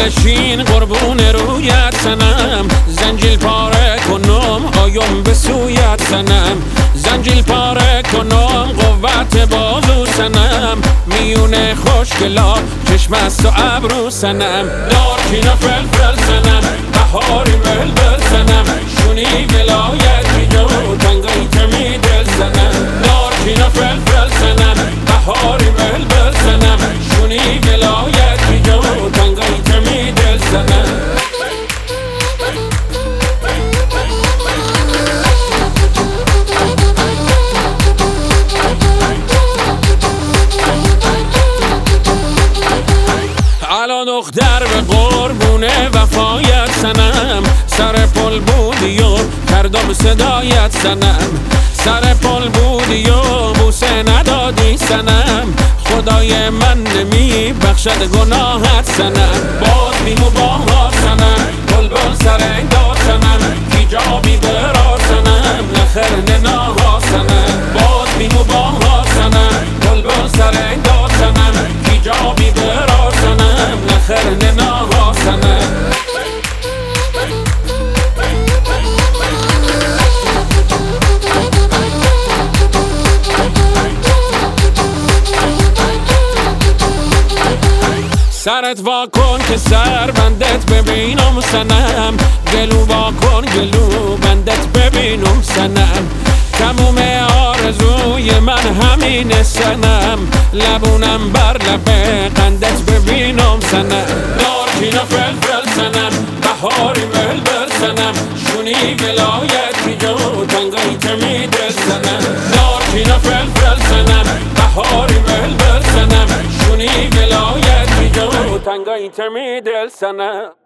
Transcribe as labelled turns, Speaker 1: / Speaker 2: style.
Speaker 1: بشین قربون رویت سنم، زنجیل پاره کنم آیم به سویت سنم، زنجیل پاره کنم قوت بازو سنم، میونه خوشگلا چشم است و ابرو سنم، دارچین و فلفل سنم، بهاری بلبل سنم، شونی ولایت جو تنگای تمی دل سنم، دارچین و فلفل سنم، بهاری بلبل سنم، شونی ولایت جو تنگای تمی دل سنم. الان دختر به قربونه وفایت سنم، سر پل بودی و کردم صدایت سنم، سر پل بودی و بوسه ندادی سنم، خدای من نمی بخشد گناهت سنم، باز بیمو باها سنم، بلبل سر داد سنم، ایجابی برار سنم، نخر نناها سنم، باز بیمو باها سنم، بلبل سر داد سنم، ایجابی برار سنم، نخر نناها سنم. سرت وا کن که سر بندت ببینم سنم، گلو وا کن گلو بندت ببینم سنم، تموم آرزوی من همین سنم، لبونم بر لب قندت ببینم سنم، دارچین و فلفل سنم، بهاری بلبل سنم، شونی ولایت جو تنگای تمی دل سنم، دارچین و فلفل سنم، بهاری بلبل سنم، شونی ولایت جو تنگای تمی دل سنم.